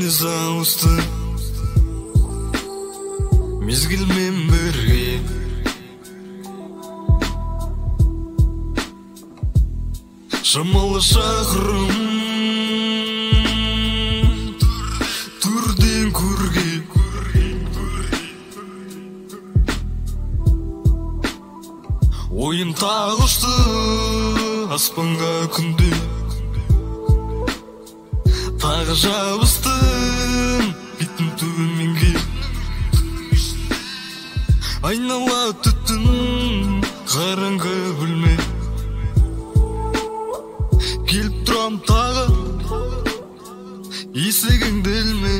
Дені зауысты мезгілмен бірге. Шамалы шақырым түрден көрге. Ойым тағышты аспанға күнде. Тағы жабыстым бетін төменге. Айнала түттін қараңғы бөлме. Келіп тұрам тағы есігіңді ілме.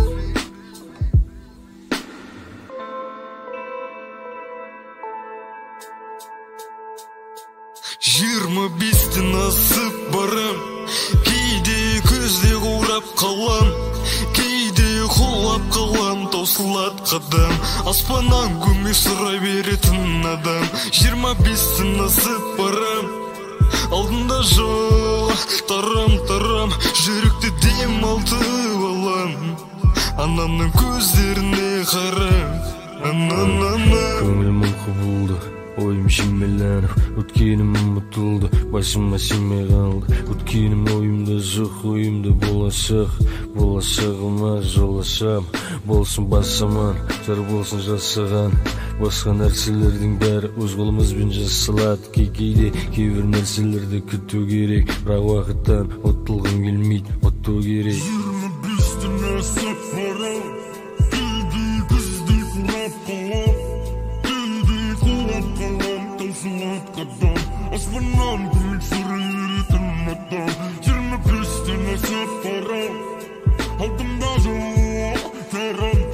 Жиырма бестен асып барам, кейде көзде қурап қалам, кейде құлап қалам, таусылат қадам, аспаннан көмек сұрай беретін адам. 25-тен асып барам, алдында жоқ тарам, жүректе дем алтып алам, анамның көздеріне қарам. Көңілім құбылды, ойым шимеленіп, өткенім ұмытылды, басыма симей қалды. Өткенім ойымда жоқ, ойымда болашағыма жол ашам. Болсын басаман, жар болсын жасаған. Басқа нәрселердің бәрі өз қолымызбен жасалады. Кейде кейбір нәрселерді күту керек, бірақ уақыттан ұтылғым келмейді, ұту керек. 25-тен асып барам, кейде күзде құрап қалам, кейде құлап қалам, таусылат қадам, аспаннан көмек сұрай беретін адам. 25-тен асып барам, алдымда жоқ тарам.